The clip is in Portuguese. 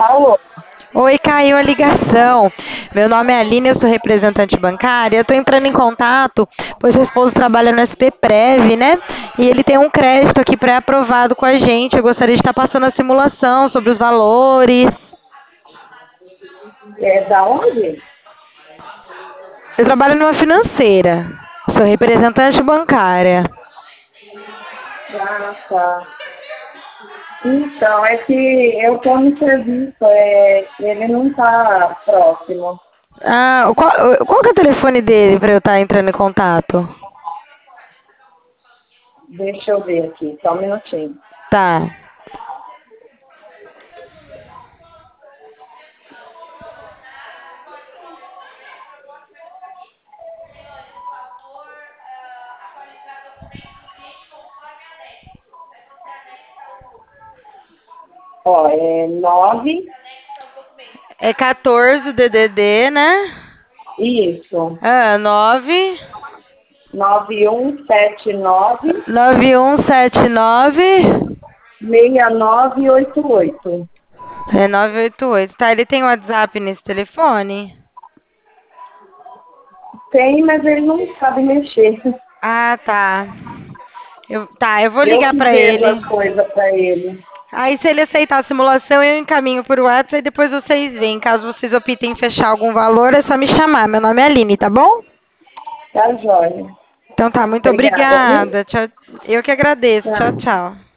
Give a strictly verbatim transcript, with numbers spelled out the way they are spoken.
Alô? Oi, caiu a ligação. Meu nome é Aline, eu sou representante bancária. Eu estou entrando em contato, pois seu esposo trabalha no S P Prev, né? E ele tem um crédito aqui pré-aprovado com a gente. Eu gostaria de estar passando a simulação sobre os valores. É da onde? Eu trabalho numa financeira. Sou representante bancária. Ah, tá. Então, é que eu estou no serviço, é, ele não está próximo. Ah, qual, qual que é o telefone dele para eu estar entrando em contato? Deixa eu ver aqui, só um minutinho. Tá. Ó, é nove, É quatorze o D D D, né? isso, Ah, nove. nove um sete nove, Nove um sete nove. seis nove oito oito. É nove oito oito. Tá, ele tem WhatsApp nesse telefone? Tem, mas ele não sabe mexer. Ah, tá. Eu, tá, eu vou Eu ligar que pra vejo ele. as coisas para ele. Aí, se ele aceitar a simulação, eu encaminho por WhatsApp e depois vocês veem. Caso vocês optem em fechar algum valor, é só me chamar. Meu nome é Aline, tá bom? Tá, joia. Então tá, muito Obrigada, viu? obrigada. Tchau. Eu que agradeço. Tchau, Tchau. tchau.